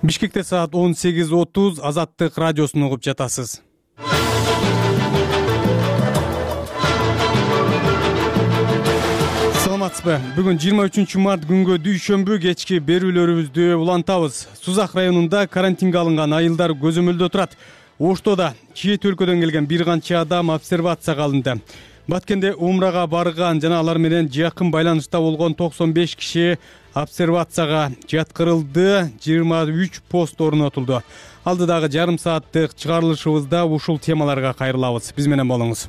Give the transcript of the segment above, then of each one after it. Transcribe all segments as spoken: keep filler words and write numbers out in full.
Бишкекте саат он сегиз отуз Азаттык радиосун угуп жатасыз. Саламатсызбы? Бүгүн жыйырма үчүнчү март күнгө дүйшөмбү кечки берүүлөрүбүздү улантабыз. Сузак районунда карантинге алынган айылдар көзөмөлдө турат. Оштода чет өлкөдөн келген бир канча адам обсервацияга алынды. Баткенде умрага барган жана алар менен жакын байланышта болгон токсон беш киши обсервацияга жаткырылды. жыйырма үч пост орнотулду. Алдыдагы жарым сааттык чыгарылышыбызда ушул темаларга кайрылабыз. Биз менен болуңуз.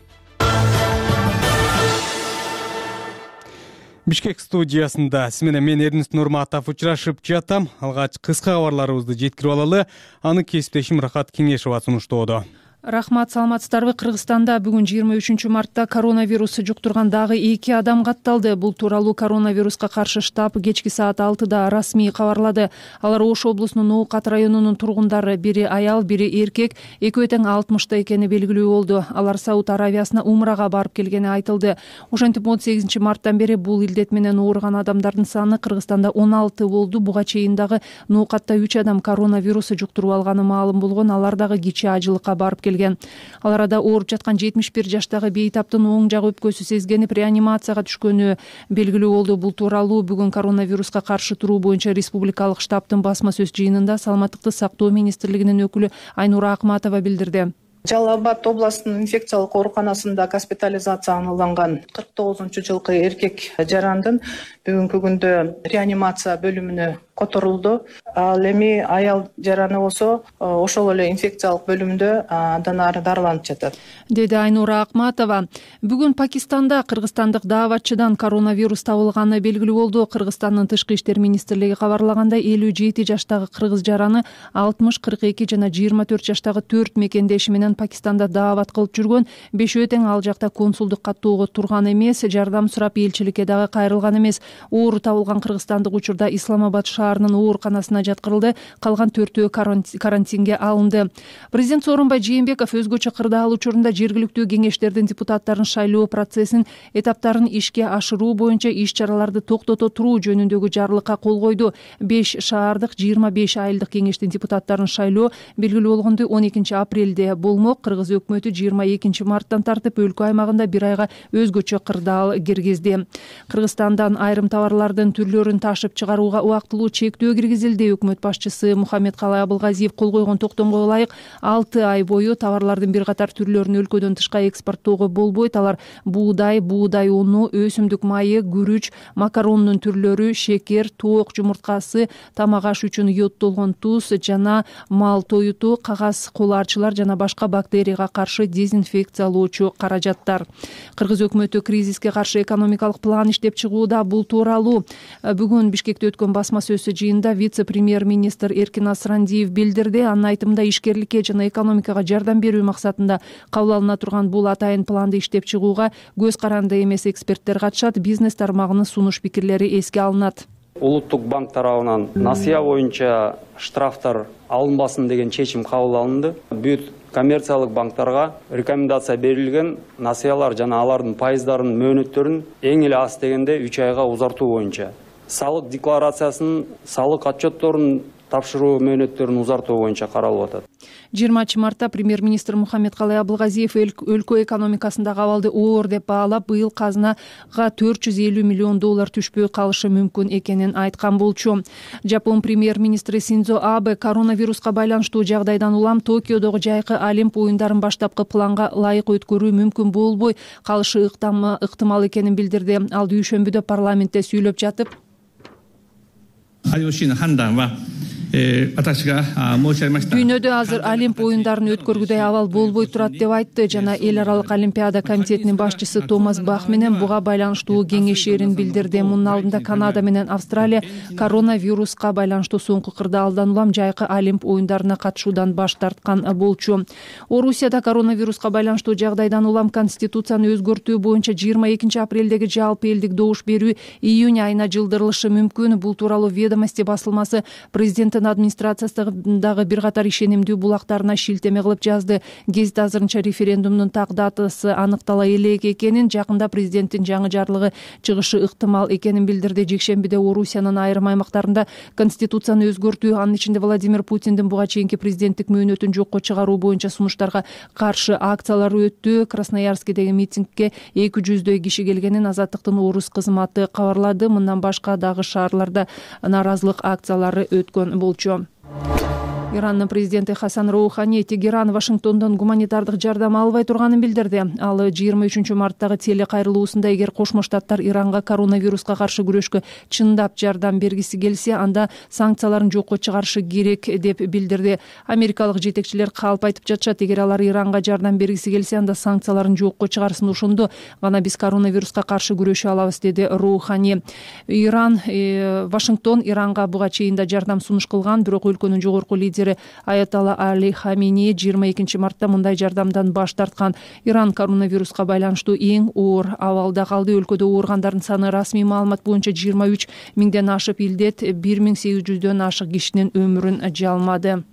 Бишкек студиясында сиз менен мен Эрнест Нурматов учурашып жатам. Алгач кыска кабарларыбызды жеткирип алалы. Аны кесиптешим Рахат Кеңешова сунуштоодо. Рахмат, саламатсыздарбы? Кыргызстанда бүгүн жыйырма үчүнчү мартта коронавирус жуктурган дагы эки адам катталды. Бул тууралуу коронавируска каршы штаб кечки саат алтыда расмий кабарлады. Алар Ош облусунун Ноокат районунун тургундары, бири аял, бири эркек, экөө тең алтымышта экени белгилүү болду. Алар Сауд Аравиясына умрага барып келгени айтылды. Ошентип он сегизинчи марттан бери бул илдет менен ооруган адамдардын саны Кыргызстанда он алты болду. Буга чейин дагы Ноокатта үч адам коронавирус жуктуруп алганы маалым болгон. Алар дагы кичи ажылыкка барып келген. Ал арада ооруп жаткан жетимиш бир жаштагы бейтаптын оң жак өпкөсү сезгенип реанимацияга түшкөнү белгилүү болду. Бул тууралуу бүгүн коронавируска каршы туруу боюнча республикалык штабтын басма сөз жыйынында Саламаттыкты сактоо министрлигинин өкүлү Айнура Акматова билдирди. Жалал Абад областынын инфекциялык ооруканасында госпитализацияланган кырк тогузунчу жылкы эркек жарандын бүгүнкү күндө реанимация бөлүмүнө которулду. Ал эми аял жараны болсо ошол эле инфекциялык бөлүмдө андан ары дарыланып жатат, деди Айнура Акматова. Бүгүн Пакистанда кыргызстандык дааватчыдан коронавирус табылганы белгилүү болду. Кыргызстандын тышкы иштер министрлиги кабарлагандай, элүү жети жаштагы кыргыз жараны алтымыш, кырк эки жана жыйырма төрт жаштагы төрт мекендеши менен Пакистанда даават кылып жүргөн. Бешөө тең ал жакта консулдук каттоого турган эмес, жардам сурап элчиликке дагы кайрылган эмес. Оору табылган кыргызстандык учурда Исламабад шаарынын ооруканасына жаткырылды. Калган төртөө карантинге алынды. Президент Сооронбай Жээнбеков өзгөчө кырдаал учурунда жергиликтүү кеңештердин депутаттарын шайлоо процессин этаптарын ишке ашыруу боюнча иш-чараларды токтото туруу жөнүндөгү жарлыкка кол койду. беш шаардык жыйырма беш айылдык кеңештин депутаттарын шайлоо белгилүү болгондой он экинчи апрелде болмок. Кыргыз өкмөтү жыйырма экинчи марттан тартып өлкө аймагында бир айга өзгөчө кырдаал киргизди. Кыргызстандан айрым товарлардын түрлөрүн ташып чыгарууга убактылуу чектөө киргизилди. Өкмөт башчысы Мухаммедкалай Абылгазиев кол койгон токтомго ылайык алты ай бою товарлардын бир катар түрлөрүн өлкөдөн тышка экспорттоого болбойт. Алар буудай, буудай уну, өсүмдүк майы, күрүч, макарондун түрлөрү, шекер, тоок жумурткасы, тамак аш үчүн йоддолгон туз жана мал тоюту, кагаз куларчылар жана башка бактерияга каршы дезинфекциялоочу каражаттар. Кыргыз өкмөтү кризиске каршы экономикалык план иштеп чыгууда. Бул тууралуу бүгүн Бишкекте өткөн басма сөз жыйынында вице-премьер-министр Эркин Асрандиев билдирди. Анын айтымында ишкерликке жана экономикага жардам берүү максатында кабыл алына турган бул атайын планды иштеп чыгууга көз каранды эмес эксперттер катышат. Бизнес тармагынын сунуш пикирлери эске алынат. Улуттук банк тарабынан насыя боюнча штрафтар алынбасын деген чечим кабыл алынды. Бүт коммерциялык банктарга рекомендация берилген насыялар жана алардын пайыздарынын мөөнөттөрүн эң эле аз дегенде үч айга узартуу боюнча, салык декларациясынын салык отчетторун тапшыруу мөөнөттөрүн узартуу боюнча каралып атат. жыйырманчы мартта премьер-министр Мухаммедкалай Абылгазиев өлкө экономикасындагы абалды оор деп баалап, быйыл казынага төрт жүз элүү миллион доллар түшпөй калышы мүмкүн экенин айткан болчу. Жапон премьер-министри Синдзо Абе коронавируска байланыштуу жагдайдан улам Токиодогу жайкы Олимп оюндарын баштапкы планга ылайык өткөрүү мүмкүн болбой калышы ыктымал экенин билдирди. Ал дүйшөмбүдө парламентте сүйлөп жатып, дүйнөдө азыр Олимп оюндарын өткөргүдөй абал болбой турат деп айтты жана эл аралык олимпиада комитетинин башчысы Томас Бах менен буга байланыштуу кеңешерин билдирди. Мунун алдында Канада менен Австралия коронавируска байланыштуу соңку кырдаалдан улам жайкы Олимп оюндарына катышуудан баш тарткан болчу. Орусияда коронавируска байланыштуу жагдайдан улам конституцияны өзгөртүү боюнча жыйырма экинчи апрелдеги жалпы элдик добуш берүү июнь айына жылдырылышы мүмкүн. Бул тууралуу Ведомости басылмасы президенттин Вашингтон администрациясындагы бир катар ишенимдүү булактарына шилтеме кылып жазды. Гезит азырынча референдумдун так датасы аныктала элек экенин, жакында президенттин жаңы жарлыгы чыгышы ыктымал экенин билдирди. Жекшембиде Орусиянын айрым аймактарында конституцияны өзгөртүү, анын ичинде Владимир Путиндин буга чейинки президенттик мөөнөтүн жокко чыгаруу боюнча сунуштарга каршы акциялар өттү. Красноярскидеги митингге эки жүздөй киши келгенин Азаттыктын орус кызматы кабарлады. Мындан башка дагы шаарларда нааразылык акциялары өткөн болчу. Ирандын президенти Хасан Роухани Тегеран Вашингтондон гуманитардык жардам албай турганын билдирди. Ал жыйырма үчүнчү марттагы теле кайрылуусунда эгер Кошмо Штаттар Иранга коронавируска каршы күрөшкө чындап жардам бергиси келсе, анда санкцияларын жокко чыгарышы керек деп билдирди. Америкалык жетекчилер калп айтып жатышат. Эгер алар Иранга жардам бергиси келсе, анда санкцияларын жокко чыгарсын, ошондо гана биз коронавируска каршы күрөшө алабыз, деди Роухани. Иран э, Вашингтон Иранга буга чейин да жардам сунуш кылган, бирок өлкөнүн жогорку лидери Аятолла Али Хамини жыйырма экинчи мартта мындай жардамдан баш тарткан. Иран коронавируска байланыштуу эң оор абалда калды. Өлкөдө ооругандардын саны расмий маалымат боюнча жыйырма үч миңден ашып, илдет бир миң сегиз жүздөн ашык кишинин өмүрүн жалмады.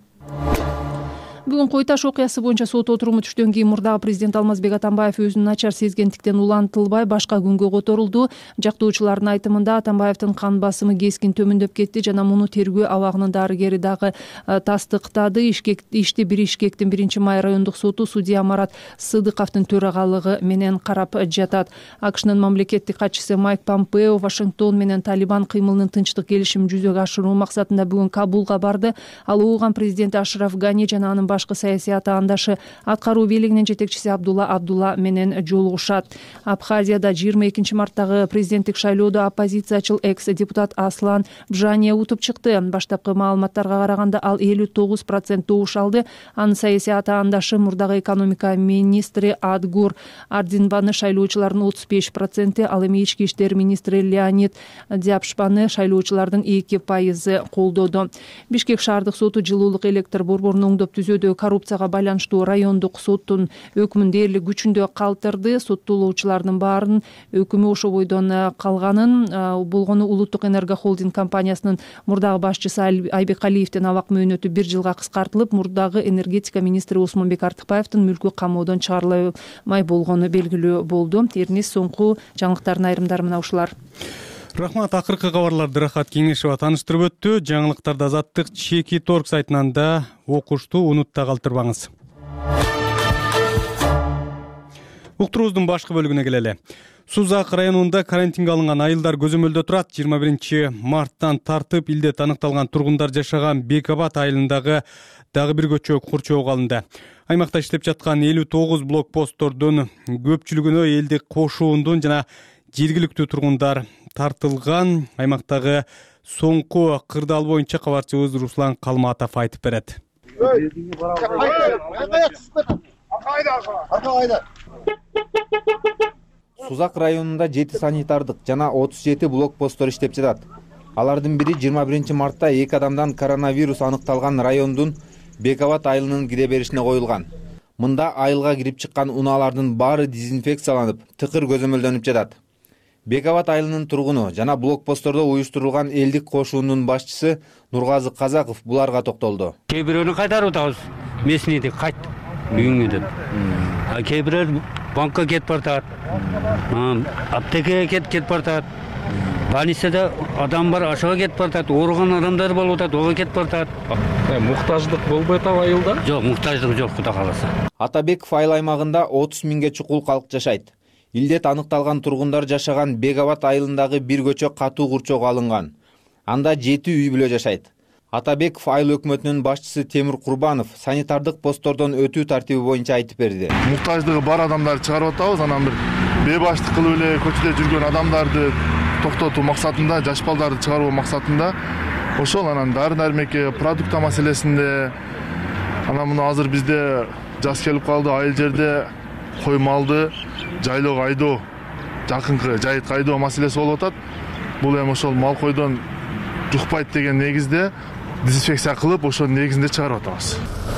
Бүгүн Кой Таш окуясы боюнча сот отуруму түштөн кийин мурдагы президент Алмазбек Атамбаев өзүн начар сезгендиктен улантылбай башка күнгө которулду. Жактоочулардын айтымында Атамбаевдин кан басымы кескин төмөндөп кетти жана муну тергөө абагынын дарыгери дагы тастыктады. Ишти бир Бишкектин биринчи май райондук соту судья Марат Сыдыковдун төрагалыгы менен карап жатат. АКШнын мамлекеттик катчысы Майк Помпео Вашингтон менен Талибан кыймылынын тынчтык келишимин жүзөгө ашыруу максатында бүгүн Кабулга барды. Ал ооган президенти Ашраф Гани жана анын башкы саясий атаандашы аткаруу бийлигинин жетекчиси Абдулла Абдулла менен жолугушат. Абхазияда жыйырма экинчи марттагы президенттик шайлоодо оппозициячыл экс-депутат Аслан Бжания утуп чыкты. Баштапкы маалыматтарга караганда ал элүү тогуз процент добуш алды. Анын саясий атаандашы мурдагы экономика министри Адгур Ардинбаны шайлоочулардын отуз беш проценти, ал эми ички иштер министри Леонид Дяпшпаны шайлоочулардын эки пайызы колдоду. Бишкек шаардык соту жылуулук электр борборун оңдоп түзүүдө коррупцияга байланыштуу райондук соттун өкмүн дээрлик күчүндө калтырды. Соттолуучулардын баарын өкүмү ошо бойдон калганын, болгону улуттук энерго холдинг компаниясынын мурдагы башчысы Айбек Алиевдин абак мөөнөтү бир жылга кыскартылып, мурдагы энергетика министри Осмонбек Артыкбаевдин мүлкү камоодон чыгарылмай болгону белгилүү болду. Эрнис соңку жаңылыктардын айрымдары мына ушулар. Рахмат, акыркы кабарларды Рахат Кеңешева тааныштырып өттү. Жаңылыктарды Азаттык Чеки Торг сайтынан да окушту, унутта калтырбаңыз. Уктуруубуздун башкы бөлүгүнө келели. Сузак районунда карантинге алынган айылдар көзөмөлдө турат. жыйырма биринчи марттан тартып илдет аныкталган тургундар жашаган Бекабат айылындагы дагы бир көчө курчоого алынды. Аймакта иштеп жаткан элүү тогуз блокпосттордун көпчүлүгүнө элдик кошуундун жана жергиликтүү тургундар тартылган. Аймактагы соңку кырдаал боюнча кабарчыбыз Руслан Калматов айтып берет. Сузак районунда жети санитардык жана отуз жети блокпосттор иштеп жатат. Алардын бири жыйырма биринчи мартта эки адамдан коронавирус аныкталган райондун Бекабат айылынын кире беришине коюлган. Мында айылга кирип чыккан унаалардын баары дезинфекцияланып, тыкыр көзөмөлдөнүп жатат. Бекабат айылынын тургуну жана блокпосттордо уюштурулган элдик кошуунун башчысы Нургазы Казаков буларга токтолду. Кээ бирөөнү кайтарып атабыз, местныйди кайт үйүңө деп. А кээ бирөө банкка кетип бартат, аптекеге кетип бартат, больницада адам бар, ошого кетип бартат, ооруган адамдар болуп атат, ого кетип бартат. Муктаждык болбой атабы айылда? Жок, муктаждык жок, Кудай кааласа. Атабеков айыл аймагында отуз миңге чукул калк жашайт. Илдет аныкталган тургундар жашаган Бекабат айылындагы бир көчө катуу курчоого алынган. Анда жети үй бүлө жашайт. Атабеков айыл өкмөтүнүн башчысы Темир Курбанов санитардык посттордон өтүү тартиби боюнча айтып берди. Муктаждыгы бар адамдарды чыгарып атабыз, анан бир бейбаштык кылып эле көчөдө жүргөн адамдарды токтотуу максатында, жаш балдарды чыгаруу максатында ошол анан дары-дармекке, продукта маселесинде, анан муну азыр бизде жаз келип калды, айыл жерде кой малды жайлоого айдоо, жакынкы жайытка айдоо маселеси болуп атат. Бул эми ошол мал койдон жукпайт деген негизде дезинфекция кылып, ошонун негизинде чыгарып атабыз.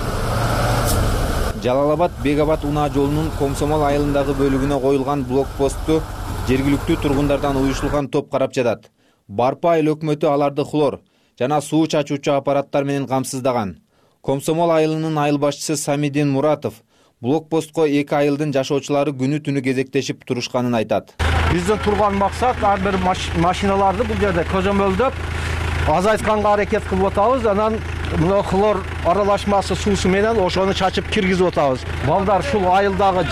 Жалал-Абад Бекабат унаа жолунун Комсомол айылындагы бөлүгүнө коюлган блокпостту жергиликтүү тургундардан уюшулган топ карап жатат. Барпа айыл өкмөтү аларды хлор жана суу чачуучу аппараттар менен камсыздаган. Комсомол айылынын айыл башчысы Самидин Муратов блокпостко эки айылдын жашоочулары күнү түнү кезектешип турушканын айтат. Биздин турган максат ар бир машиналарды бул жерде көзөмөлдөп азайтканга аракет кылып атабыз. Анан мына хлор аралашмасы суусу менен ошону чачып киргизип атабыз. Балдар ушул айылдагы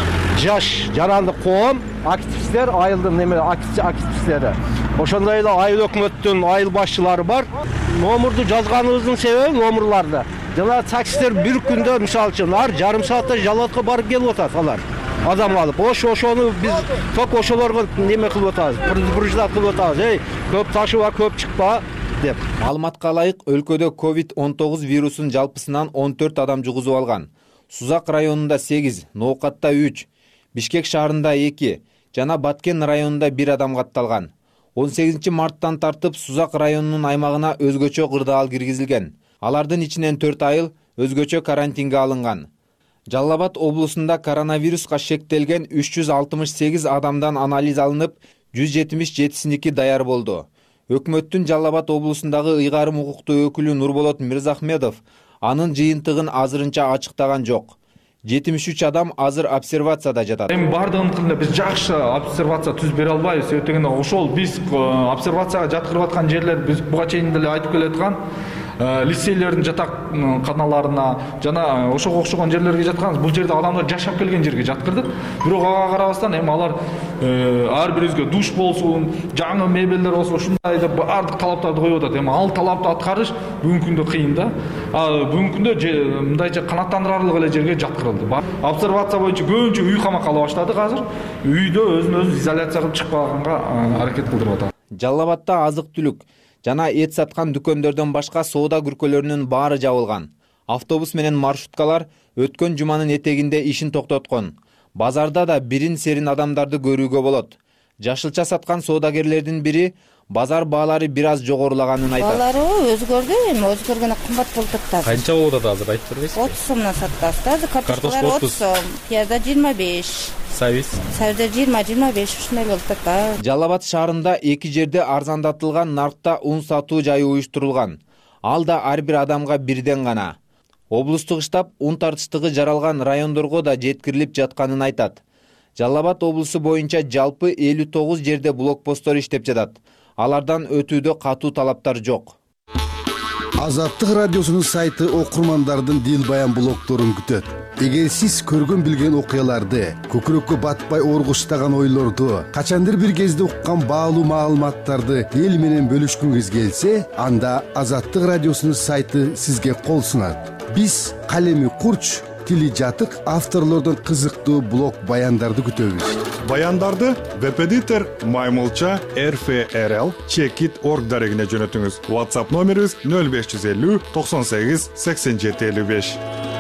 жаш жаранды коом, активисттер, айылдын неме активисттери. Ошондой эле айыл өкмөттүн айыл башчылары бар. Номурду жазганыбыздын себеби номурларды. Жана таксисттер бир күндө мисалы үчүн ар жарым саатта жалатка барып келип атат алар. Адам алып, ошо ошону биз ток ошолорго неме кылып атабыз, предупреждать кылып атабыз. Эй, көп ташыба, көп чыкпа деп. Маалыматка ылайык, өлкөдө ковид он тогуз вирусун жалпысынан он төрт адам жугузуп алган. Сузак районунда сегиз, Ноокатта үч, Бишкек шаарында эки жана Баткен районунда бир адам катталган. он сегизинчи марттан тартып Сузак районунун аймагына өзгөчө кырдаал киргизилген. Алардын ичинен төрт айыл өзгөчө карантинге алынган. Жалал Абад облусунда коронавируска шектелген үч жүз алтымыш сегиз адамдан анализ алынып, жүз жетимиш жетисиники даяр болду. Өкмөттүн Жалал Абад облусундагы ыйгарым укуктуу өкүлү Нурболот Мирзахмедов анын жыйынтыгын азырынча ачыктаган жок. жетимиш үч адам азыр обсервацияда жатат. Эми бардыгын биз жакшы обсервация түзүп бере албайбыз. Өтөгүнө ошол биз обсервацияга жаткырып аткан жерлер биз буга чейин деле айтып келаткан лицейлердин жатак каналарына жана ошого окшогон жерлерге жатканбыз. Бул жерде адамдар жашап келген жерге жаткырдык. Бирок ага карабастан эми алар ар бирибизге душ болсун, жаңы мебелдер болсун, ушундай деп баардык талаптарды коюп атат. Эми ал талапты аткарыш бүгүнкү күндө кыйын да. Бүгүнкү күндө мындайча канааттандырарлык эле жерге жаткырылды. Обсервация боюнча көбүнчө үй камакка ала баштадык азыр. Үйдө өзүн өзү изоляция кылып чыкпаганга аракет кылдырып атат. Жалал Абадда азык-түлүк жана эт саткан дүкөндөрдөн башка соода күркөлөрүнүн баары жабылган. Автобус менен маршруткалар өткөн жуманын этегинде ишин токтоткон. Базарда да бирин серин адамдарды көрүүгө болот. Жашылча саткан соодагерлердин бири базар баалары бир аз жогорулаганын айтат. Баалары өзгөрдү, эми өзгөргөнө кымбат болуп атат. Канча болуп атат азыр айтып бербейсизби? отуз сомдон сатабыз. Азыр картошкалар отуз сом, пиязда жыйырма беш. Сабиз? Сабизда жыйырма жыйырма беш ушундай болуп атат. Жалал Абад шаарында эки жерде арзандатылган наркта ун сатуу жайы уюштурулган. Ал да ар бир адамга бирден гана. Облустук штаб ун тартыштыгы жаралган райондорго да жеткирилип жатканын айтат. Жалал Абад облусу боюнча жалпы элүү тогуз жерде блокпосттор иштеп жатат. Алардан өтүүдө катуу талаптар жок. Азаттык радиосунун сайты окурмандардын дил баян блогторун күтөт. Эгер сиз көргөн билген окуяларды, көкүрөккө батпай оргуштаган ойлорду, качандыр бир кезде уккан баалуу маалыматтарды эл менен бөлүшкүңүз келсе, анда Азаттык радиосунун сайты сизге кол сунат. Биз калеми курч, тили жатык авторлордун кызыктуу блог баяндарды күтөбүз. Баяндарды веб-эдитор Маймылча эр эф эр эл чекит точка орг дарегине жөнөтүңүз. WhatsApp номерибиз нөл беш жүз элүү токсон сегиз сексен жети элүү беш.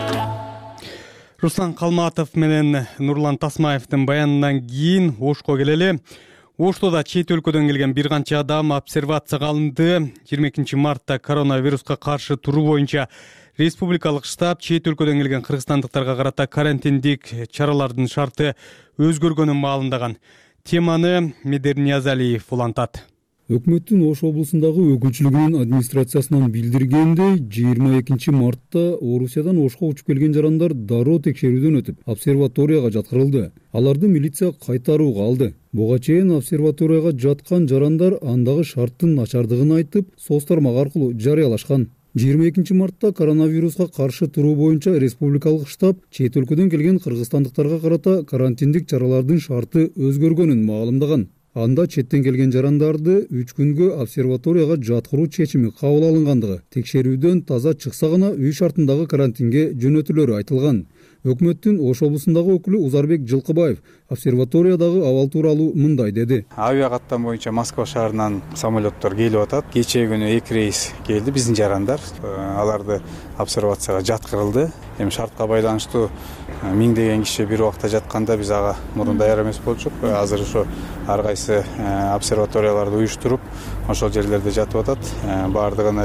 Руслан Калматов менен Нурлан Тасмаевдин баянынан кийин Ошко келели. Оштода чет өлкөдөн келген бир канча адам обсервацияга алынды. жыйырма экинчи мартта коронавируска каршы туруу боюнча республикалык штаб чет өлкөдөн келген кыргызстандыктарга карата карантиндик чаралардын шарты өзгөргөнүн маалымдаган. Теманы Медер Ниязалиев улантат. Өкмөттүн Ош облусундагы өкүлчүлүгүнүн администрациясынан билдиргендей, жыйырма экинчи мартта Орусиядан Ошко учуп келген жарандар дароо текшерүүдөн өтүп, обсерваторияга жаткырылды. Аларды милиция кайтарууга алды. Буга чейин обсерваторияга жаткан жарандар андагы шарттын начардыгын айтып, соц тармагы аркылуу жарыялашкан. жыйырма экинчи мартта коронавируска каршы туруу боюнча республикалык штаб чет өлкөдөн келген кыргызстандыктарга карата карантиндик чаралардын шарты өзгөргөнүн маалымдаган. Анда четтен келген жарандарды үч күнгө обсерваторияга жаткыруу чечими кабыл алынгандыгы, текшерүүдөн таза чыкса гана үй шартындагы карантинге жөнөтүлөрү айтылган. Өкмөттүн Ош облусундагы өкүлү Узарбек Жылкыбаев обсерваториядагы абал тууралуу мындай деди. Авиа каттам боюнча Москва шаарынан самолеттор келип атат. Кечээ күнү эки рейс келди, биздин жарандар. Аларды обсервацияга жаткырылды. Эми шартка байланыштуу миңдеген киши бир убакта жатканда биз ага мурун даяр эмес болчук. Азыр ошо ар кайсы обсерваторияларды уюштуруп, ошол жерлерде жатып атат. Баардыгын эле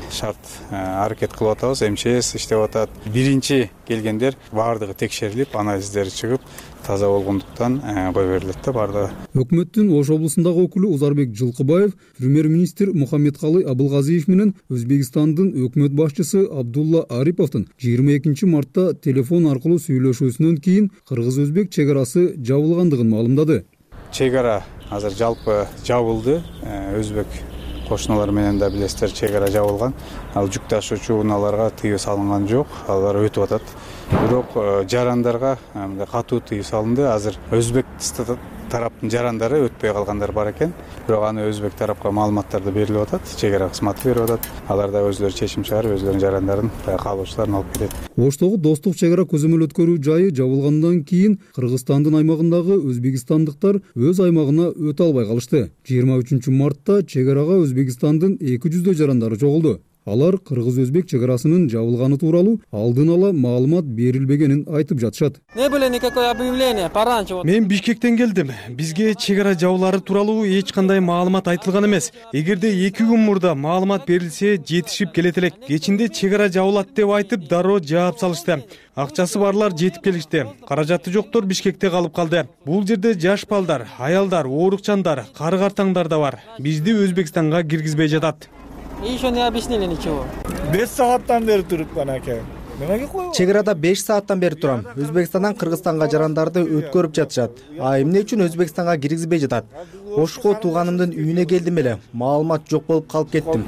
шарт аракет кылып атабыз. эм че эс иштеп атат. Биринчи келгендер баардыгы текшерилип, анализдери чыгып, таза болгондуктан кое берилет да баардыгы. Өкмөттүн Ош облусундагы өкүлү Узарбек Жылкыбаев премьер-министр Мухаммедкалый Абылгазиев менен Өзбекстандын өкмөт башчысы Абдулла Ариповдун жыйырма экинчи мартта телефон аркылуу сүйлөшүүсүнөн кийин кыргыз-өзбек чек арасы жабылгандыгын маалымдады. Чек ара азыр жалпы жабылды. Өзбек кошуналар менен да билесиздер, чек ара жабылган. Ал жүк ташуучу унааларга тыюу салынган жок, алар өтүп атат. Бирок жарандарга катуу тыюу салынды. Азыр өзбек тараптын жарандары өтпөй калгандар бар экен. Бирок аны өзбек тарапка маалыматтарды берилип атат, чек ара кызматы берип атат. Алар да өзлөрү чечим чыгарып, өзлөрүнүн жарандарын, каалоочуларын алып келет. Оштогу достук чек ара көзөмөл өткөрүү жайы жабылгандан кийин Кыргызстандын аймагындагы өзбекстандыктар өз аймагына өтө албай калышты. жыйырма үчүнчү мартта чек арага Өзбекстандын эки жүздөй жарандары чогулду. Алар кыргыз-өзбек чек арасынын жабылганы тууралуу алдын ала маалымат берилбегенин айтып жатышат. Не было никакое объявление пораньше. Мен Бишкектен келдим. Бизге чек ара жабылары тууралуу эч кандай маалымат айтылган эмес. Эгерде эки күн мурда маалымат берилсе, жетишип келет элек. Кечинде чек ара жабылат деп айтып, дароо жаап салышты. Акчасы барлар жетип келишти. Каражаты жоктор Бишкекте калып калды. Бул жерде жаш балдар, аялдар, оорукчандар, кары-картаңдар да бар. Бизди Өзбекстанга киргизбей жатат. Еще не объяснили ничего. беш сааттан бери турупман аке. Чек арада беш сааттан бери турам. Өзбекстандан Кыргызстанга жарандарды өткөрүп жатышат. А эмне үчүн Өзбекстанга киргизбей жатат? Ошко тууганымдын үйүнө келдим эле. Маалымат жок болуп калып кеттим.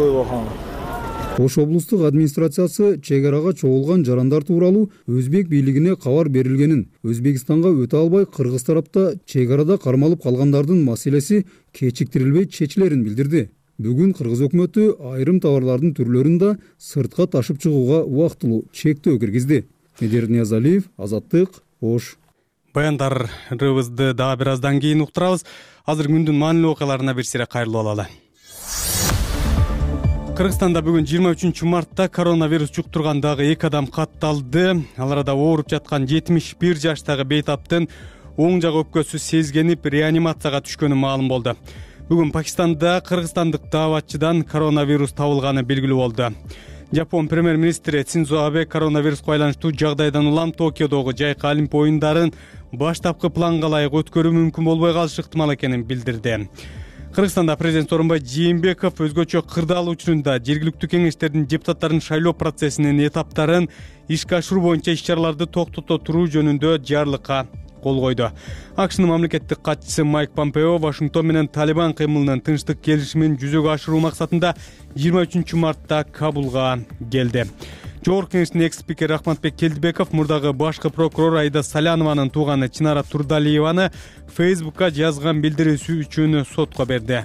Ош облустук администрациясы чек арага чогулган жарандар тууралуу өзбек бийлигине кабар берилгенин, Өзбекстанга өтө албай кыргыз тарапта чек арада кармалып калгандардын маселеси кечиктирилбей чечилерин билдирди. Бүгүн Кыргыз өкмөтү айрым товарлардын түрлөрүн да сыртка ташып чыгууга убактылуу чектөө киргизди. Медер Ниязалиев, Азаттык, Ош. Баяндарыбызды дагы бир аздан кийин уктурабыз. Азыр күндүн маанилүү окуяларына бир сире кайрылып алалы. Кыргызстанда бүгүн жыйырма үчүнчү мартта коронавирус жуктургандагы эки адам катталды. Ал арада ооруп жаткан жетимиш бир жаштагы бейтаптын оң жак өпкөсү сезгенип реанимацияга түшкөнү маалым болду. Бүгүн Пакистанда кыргызстандык дааватчыдан коронавирус табылганы белгилүү болду. Жапон премьер-министри Синдзо Абе коронавируска байланыштуу жагдайдан улам Токиодогу жайкы Олимпия оюндарын баштапкы планга ылайык өткөрүү мүмкүн болбой калышы ыктымал экенин билдирди. Кыргызстанда президент Сооронбай Жээнбеков өзгөчө кырдаал учурунда жергиликтүү кеңештердин депутаттарын шайлоо процессинин этаптарын ишке ашыруу боюнча иш-чараларды токтото туруу жөнүндө жарлыкка кол койду. АКШнын мамлекеттик катчысы Майк Помпео Вашингтон менен Талибан кыймылынын тынчтык келишимин жүзөгө ашыруу максатында жыйырма үчүнчү мартта Кабулга келди. Жогорку кеңештин экс-спикери Ахматбек Келдибеков мурдагы башкы прокурор Айда Салянованын тууганы Чынара Турдалиеваны Фейсбукка жазган билдирүүсү үчүн сотко берди.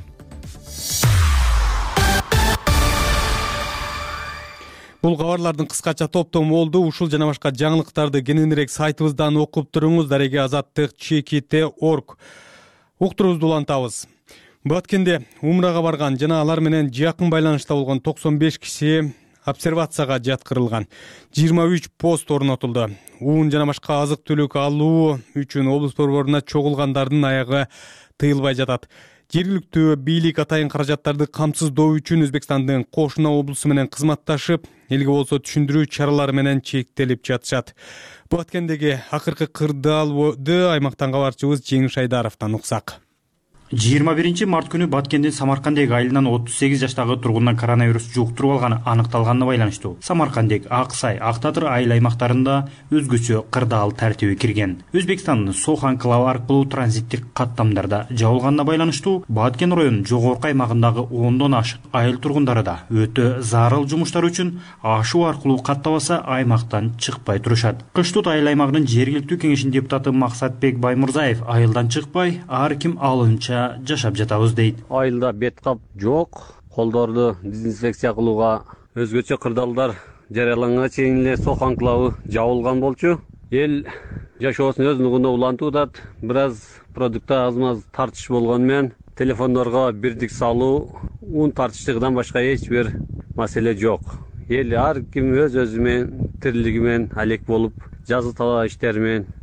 Бул кабарлардын кыскача топтому болду. Ушул жана башка жаңылыктарды кененирээк сайтыбыздан окуп туруңуз. Дареги азаттык чекит точка орг. Уктурубузду улантабыз. Баткенде умрага барган жана алар менен жакын байланышта болгон токсон беш киши обсервацияга жаткырылган. жыйырма үч пост орнотулду. Уун жана башка азык түлүк алуу үчүн облус борборунда чогулгандардын аягы тыйылбай жатат. Жергиликтүү бийлик атайын каражаттарды камсыздоо үчүн Өзбекстандын Кошуна облусу менен кызматташып, элге болсо түшүндүрүү чаралары менен чектелип жатышат. Баткендеги акыркы кырдаалды аймактан кабарчыбыз Жеңиш Айдаровдон уксак. жыйырма биринчи март күнү Баткендин Самаркандек айылынан отуз сегиз жаштагы тургундан коронавирус жуктуруп алганы аныкталганына байланыштуу. Самаркандек, Аксай, Актатыр айыл аймактарында өзгөчө кырдаал тартиби кирген. Өзбекстандын Сох анклавы аркылуу транзиттик каттамдарда жабылганына байланыштуу Баткен районунун жогорку аймагындагы ондон ашык айыл тургундары да өтө зарыл жумуштар үчүн ашуу аркылуу каттабаса аймактан чыкпай турушат. Кыштут айыл аймагынын жергиликтүү кеңешинин депутаты Максатбек Баймурзаев айылдан чыкпай, ар ким алынча жашап жатабыз дейт. Айылда бет кап жок, колдорду дезинфекция кылууга өзгөчө кырдаалдар жарыяланган чейин эле Сох анклавы жабылган болчу. Эл жашоосун өз нугуна улантууда, бир аз продуктта аз-маз тартыш болгону менен телефондорго бирдик салуу, ун тартыштыгынан башка эч бир маселе жок. Эл ар ким өз өзү менен тирилиги менен алек болуп, жазы талаа иштери менен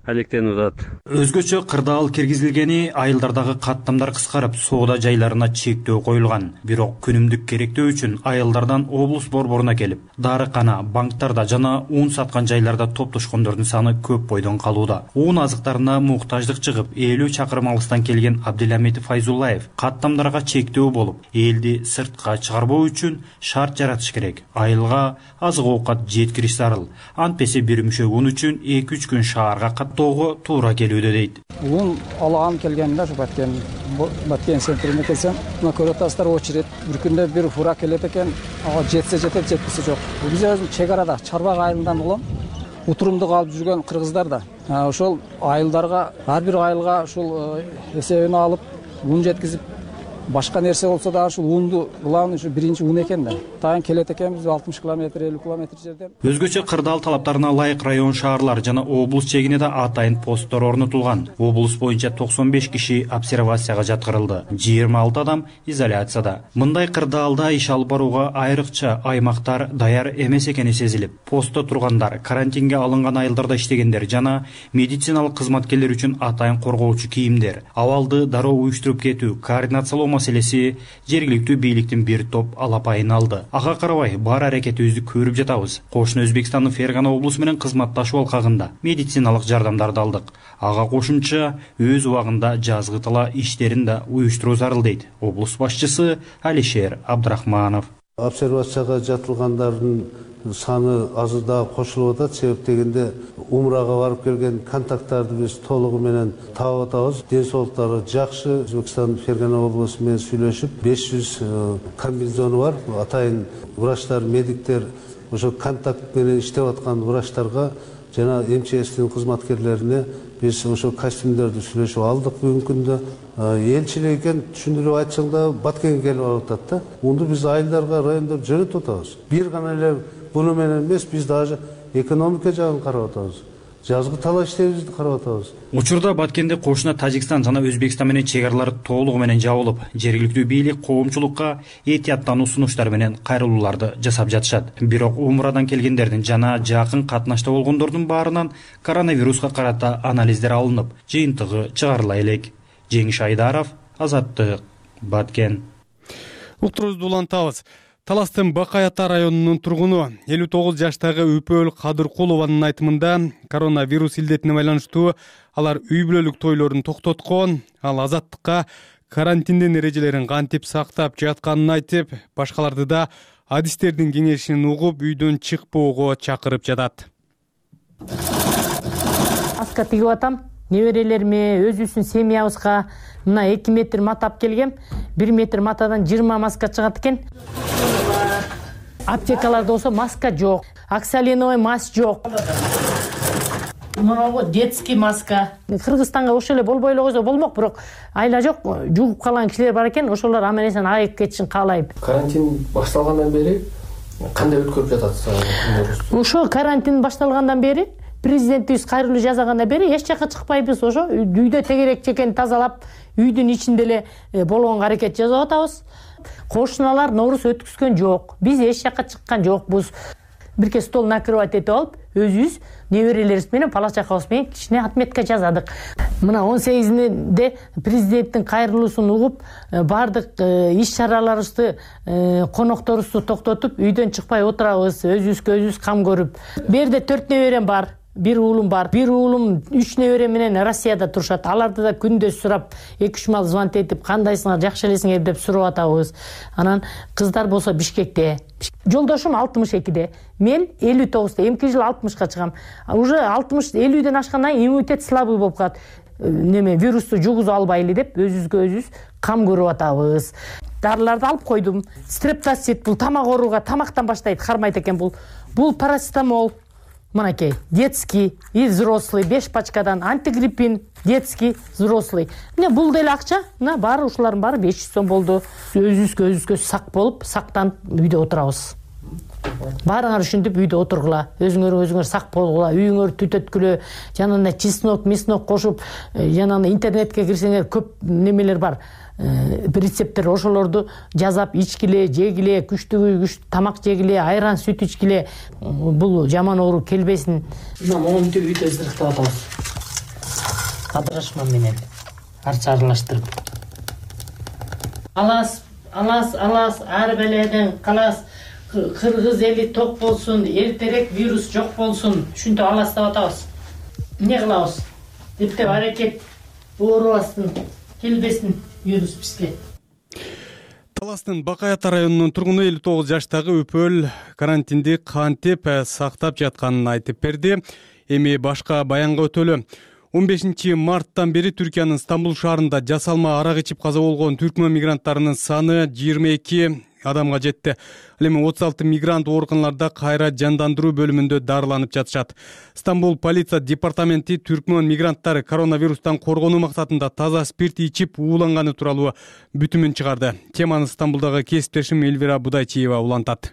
алектенип атат. Өзгөчө кырдаал киргизилгени айылдардагы каттамдар кыскарып, соода жайларына чектөө коюлган. Бирок күнүмдүк керектөө үчүн айылдардан облус борборуна келип, дарыкана, банктарда жана ун саткан жайларда топтошкондордун саны көп бойдон калууда. Un азыктарына муктаждык чыгып, элүү чакырым алыстан келген Абдиламит Файзуллаев каттамдарга чектөө болуп, элди сыртка чыгарбоо үчүн шарт жаратыш керек. Айылга азык оокат жеткириш зарыл. Антпесе бир мүшө un үчүн эки үч күн шаарга каттоого туура келүүдө дейт. Un алаган келгенде Баткен Баткен центрине келсем, мына көрүп атасыздар очередь. Бир күндө бир фура келет экен, ага жетсе жетет, жетпесе жок. Биз өзү чек арада Чарбак айылынан улам. Утурумдук алып жүргөн кыргыздар да ошол айылдарга, ар бир айылга ушул эсебин алып, un жеткизип, башка нерсе болсо да ушул унду главный ушу биринчи un экен да. Тайын келет экенбиз алтымыш километр, элүү километр жерден. Өзгөчө кырдаал талаптарына ылайык район шаарлар жана облус чегине да атайын посттор орнотулган. Облус боюнча токсон беш киши обсервацияга жаткырылды. жыйырма алты адам изоляцияда. Мындай кырдаалда иш алып барууга айрыкча аймактар даяр эмес экени сезилип, постто тургандар, карантинге алынган айылдарда иштегендер жана медициналык кызматкерлер үчүн атайын коргоочу кийимдер, абалды дароо уюштуруп кетүү, координациялоо маселеси жергиликтүү бийликтин бир топ алапайын алды. Ага карабай бар аракетибизди көрүп жатабыз. Кошуна Өзбекстандын Фергана облусу менен кызматташуу алкагында медициналык жардамдарды алдык. Ага кошумча өз убагында жазгытала иштерин да уюштуруу зарыл дейт облус башчысы Алишер Абдрахманов. Обсервацияга жатылгандардын саны азырда кошулуп атат. Себеп дегенде умрага барып келген контакттарды биз толугу менен таап атабыз. Ден соолуктары жакшы. Өзбекстан Фергана облусу менен сүйлөшүп, беш жүз комбинезону бар. Атайын врачтар, медиктер, ошо контакт менен иштеп аткан врачтарга жана эм че эстин кызматкерлерине биз ошо костюмдерди сүйлөшүп алдык. Бүгүнкү күндө элчилик экен, түшүндүрүп айтсаң да Баткенге келип атат да. Унду биз айылдарга, райондорго жөнөтүп атабыз. Бир гана эле буну менен эмес, биз даже экономика жагын карап атабыз. Жазгы тала иштерибизди карап атабыз. Учурда Баткенде кошуна Тажикстан жана Өзбекстан менен чек-аралар толугу менен жабылып, жергиликтүү бийлик коомчулукка этияттануу сунуштар менен кайрылууларды жасап жатышат. Бирок умрадан келгендердин жана жакын катнашта болгондордун баарынан коронавируска карата анализдер алынып, жыйынтыгы чыгарыла элек. Жеңиш Айдаров, Азаттык, Баткен. Уктурубузду улантабыз. Таластын Бакай Ата районунун тургуну элүү тогуз жаштагы Үпөл Кадыркулованын айтымында коронавирус илдетине байланыштуу алар үй бүлөлүк тойлорун токтоткон, ал Азаттыкка карантиндин эрежелерин кантип сактап жатканын айтып, башкаларды да адистердин кеңешин угуп үйдөн чыкпоого чакырып жатат. Аска тигип атам. Неберелериме, өзүбүздүн семьябызга мына эки метр матап келгем. бир метр матадан жыйырма маска чыгат экен. Аптекаларда болсо маска жок. Оксалиновый мазь жок. Мына детский маска. Кыргызстанга ошол эле болбой эле койсо болмок, бирок айла жок. Жугуп калган кишилер бар экен, ошолор амелесин айып кетишин каалайм. Карантин башталгандан бери кандай өткөрүп жатасыз? Ошо карантин башталгандан бери президентибиз кайрылуу жасагандан бери эч жакка чыкпайбыз. Ошо үйдө тегерек чекени тазалап, үйдүн ичинде эле болгонго аракет жасап атабыз. Кошуналар Норуз өткүзгөн жок. Биз эч жакка чыккан жокпуз. Бирке стол накрывать этип алып, өзүбүз неберелерибиз менен бала чакабыз менен кичине отметка жазадык. Мына он сегизинде президенттин кайрылуусун угуп, бардык иш-чараларыбызды, конокторубузду токтотуп, үйдөн чыкпай отурабыз, өзүбүзгө өзүбүз кам көрүп. Бу жерде төрт неберем бар. Бир уулум бар. Бир уулум үч небере менен Россияда турушат. Аларды да күндө сурап, эки үч мал звонок этип, кандайсыңар, жакшы элесиңер деп сурап атабыз. Анан кыздар болсо Бишкекте. Жолдошум алтымыш экиде. Мен элүү тогузда. Эмки жыл алтымышка чыгам. Уже алтымыш элүүдөн ашкандан кийин иммунитет слабый болуп калат. Неме вирусту жугуза албайлы деп өзүбүзгө өзүбүз кам көрүп атабыз. Дарыларды алып койдум. Стрептоцит бул тамак ооруга тамактан баштайт, кармайт экен бул. Бул парацетамол. Мынакей, детский и взрослый, беш пачкадан, антигриппин, детский, взрослый. Мына бул деле акча, мына баары ушулардын баары беш жүз сом болду. Өзүбүзгө өзүбүзгө сак болуп, сактанып үйдө отурабыз. Баарыңар ушинтип үйдө отургула, өзүңөр өзүңөр сак болгула, үйүңөр түтөткүлө, жанына чеснок, миснок кошуп, жанына интернетке кирсеңер көп немелер бар. Рецепттер, ошолорду жазап ичкиле, жегиле, күчтүү күч тамак жегиле, айран, сүт ичкиле. Бул жаман оору келбесин. Мына монтип үйдө ыздырыктап атабыз. кадырашма менен арча аралаштырып алас алас алас ар беледен калас кыргыз эли ток болсун, эртерээк вирус жок болсун, ушинтип аластап атабыз. Эмне кылабыз? Дептеп аракет оорубастын, келбесин вирус бизге. Таластын Бакай Ата районунун тургуну элүү тогуз жаштагы Өпөл карантинди кантип сактап жатканын айтып берди. Эми башка баянга өтөлү. он бешинчи марттан бери Түркиянын Стамбул шаарында жасалма арак ичип каза болгон түркмөн мигранттарынын саны жыйырма эки адамга жетти. Ал эми отуз алты мигрант ооруканаларда кайра жандандыруу бөлүмүндө дарыланып жатышат. Стамбул полиция департаменти түркмөн мигранттары коронавирустан коргонуу максатында таза спирт ичип ууланганы тууралуу бүтүмүн чыгарды. Теманы Стамбулдагы кесиптешим Элвира Будайчиева улантат.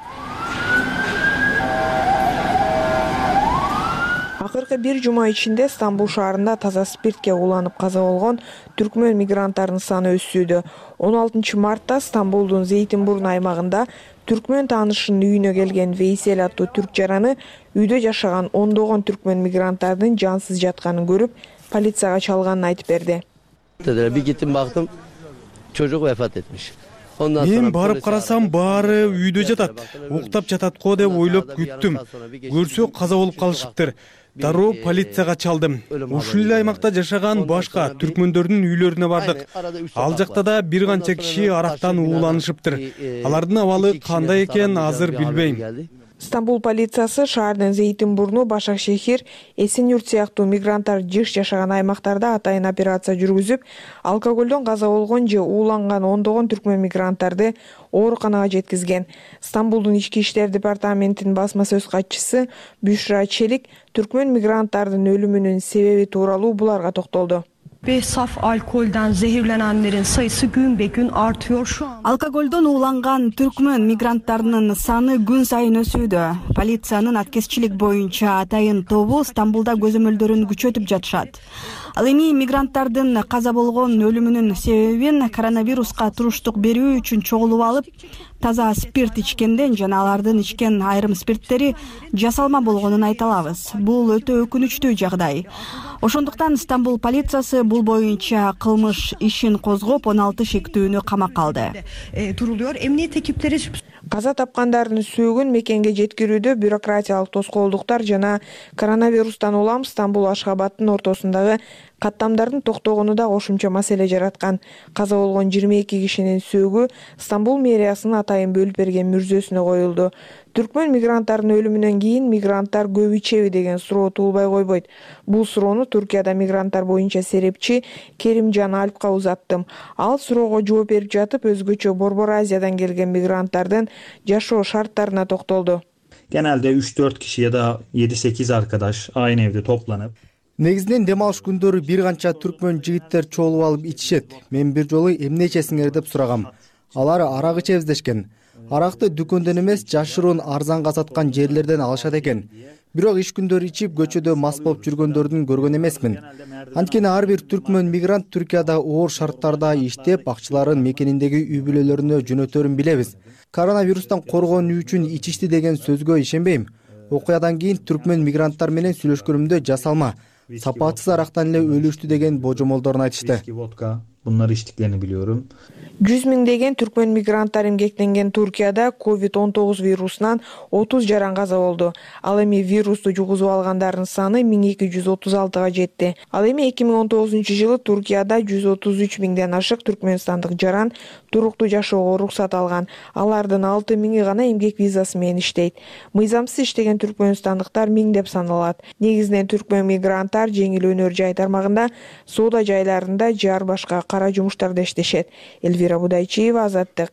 Акыркы бир жума ичинде Стамбул шаарында таза спиртке ууланып каза болгон түркмөн мигранттарынын саны өсүүдө. он алтынчы мартта Стамбулдун Зейтинбурн аймагында түркмөн таанышынын үйүнө келген Вейсел аттуу түрк жараны үйдө жашаган ондогон түркмөн мигранттардын жансыз жатканын көрүп, полицияга чалганын айтып берди. Bir gittim baktım çocuk vefat etmiş. Мен барып карасам, баары үйдө жатат. Уктап жатат го деп ойлоп күттүм. Көрсө каза болуп калышыптыр. Дароо полицияга чалдым. Ушул эле аймакта жашаган башка түркмөндөрдүн үйлөрүнө бардык. Ал жакта да бир канча киши арактан ууланышыптыр. Алардын абалы кандай экен азыр билбейм. Стамбул полициясы шаардын Зейтинбурну, Башакшехир, Эсен-Юрт сыяктуу мигранттар жыш жашаган аймактарда атайын операция жүргүзүп, алкоголдон каза болгон же ууланган ондогон түркмөн мигранттарды ооруканага жеткизген. Стамбулдун ички иштер департаментинин басма сөз катчысы Бüşra Çelik түркмөн мигранттардын өлүмүнүн себеби тууралуу буларга токтолду. Ve saf alkolden zehirlenenlerin sayısı gün be gün artıyor şu an. Alkoholdan uğlangan Türkmen migrantlarının sanı gün sayın ösüydü. Polisiyanın atkesçilik boyunca atayın тобу Стамбулда көзөмөлдөрүн күчөтүп жатышат. Ал эми мигранттардын каза болгон өлүмүнүн себебин коронавируска туруштук берүү үчүн чогулуп алып, таза спирт ичкенден жана алардын ичкен айрым спирттери жасалма болгонун айта алабыз. Бул өтө өкүнүчтүү жагдай. Ошондуктан Стамбул полициясы бул боюнча кылмыш ишин козгоп, он алты шектүүнү камакка алды. Duruluyor. Emniyet ekipleri каза тапкандардын сөөгүн мекенге жеткирүүдө бюрократиялык тоскоолдуктар жана коронавирустан улам Стамбул Ашхабадтын ортосундагы каттамдардын токтогону да кошумча маселе жараткан. Каза болгон жыйырма эки кишинин сөөгү Стамбул мэриясынын атайын бөлүп берген мүрзөсүнө коюлду. Түркмөн мигранттардын өлүмүнөн кийин мигранттар көп ичеби деген суроо туулбай койбойт. Бул суроону Түркияда мигранттар боюнча серепчи Керимжан Альпка узаттым. Ал суроого жооп берип жатып өзгөчө Борбор Азиядан келген мигранттардын жашоо шарттарына токтолду. Genelde üç dört kişi ya da yedi sekiz arkadaş aynı evde toplanıp Негизинен дем алыш күндөрү бир канча түркмөн жигиттер чогулуп алып ичишет. Мен бир жолу эмне ичесиңер деп сурагам. Алар арак ичебиз дешкен. Аракты дүкөндөн эмес, жашыруун арзанга саткан жерлерден алышат экен. Бирок иш күндөрү ичип көчөдө мас болуп жүргөндөрдүн көргөн эмесмин. Анткени ар бир түркмөн мигрант Түркияда оор шарттарда иштеп, акчаларын мекениндеги үй бүлөлөрүнө жөнөтөрүн билебиз. Коронавирустан коргонуу үчүн ичишти деген сөзгө ишенбейм. Окуядан кийин түркмөн мигранттар менен сүйлөшкөнүмдө жасалма, сапатсыз арактан эле өлүштү деген божомолдорун айтышты. Bunları içtiklerini biliyorum. жүз миңдеген түркмөн мигранттар эмгектенген Туркияда ковид он тогуз вирусунан отуз жаран каза болду. Ал эми вирусту жугузуп алгандардын саны миң эки жүз отуз алтыга жетти. Ал эми эки миң он тогузунчу жылы Туркияда жүз отуз үч миңден ашык түркмөнстандык жаран туруктуу жашоого уруксат алган. Алардын алты миңи гана эмгек визасы менен иштейт. Мыйзамсыз иштеген түркмөнстандыктар миңдеп саналат. Негизинен түркмөн мигранттар жеңил өнөр жай тармагында, соода жайларында же ар башка кара жумуштарда иштешет. Элвира Будайчиева, Азаттык.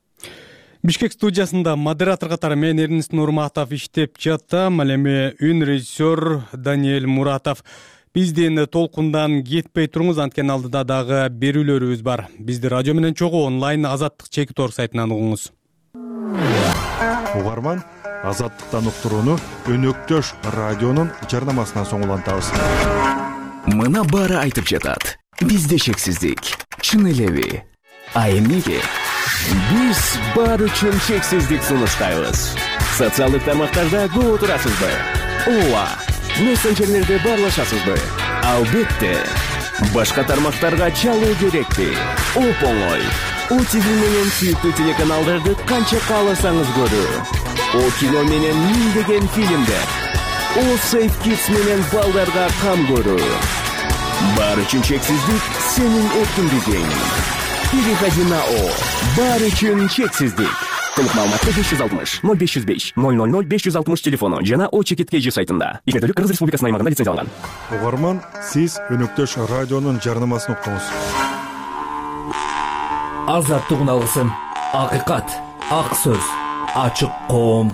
Бишкек студиясында модератор катары мен Эрнест Нурматов иштеп жатам. Ал эми үн режиссер Даниэль Муратов. Бизден толкундан кетпей туруңуз, анткени алдыда дагы берүүлөрүбүз бар. Бизди радио менен чогуу онлайн Азаттык чекит орг сайтынан угуңуз. Угарман, Азаттыктан уктурууну Өнөктөш радионун жарнамасынан соң улантабыз. Мына баары айтып жатат. Бизде шексиздик. Чын элеби? А эмнеге? Биз баары үчүн шексиздик сунуштайбыз. Социалдык тармактарда көп отурасызбы? Ооба. Мессенджерлерде баарлашасызбы? Албетте башка тармактарга чалуу керекпи? Оп-оңой. Отиви менен сүйүктүү телеканалдарды канча кааласаңыз көрүү. О кино менен миңдеген фильмдер. О Safe Kids менен балдарга кам көрүү. Баары үчүн чексиздик сенин эркиндигиң. Переходи на О. Баары үчүн чексиздик. Толук маалыматты беш жүз алтымыш ноль беш жүз беш ноль ноль ноль беш жүз алтымыш телефону жана О Чекит Кей Жи сайтында. Ишмердүүлүк Кыргыз Республикасынын аймагында лицензияланган. Угарман, сиз өнөктөш радионун жарнамасын уктуңуз. Азаттык алгысын, акыйкат, ак сөз, ачык коом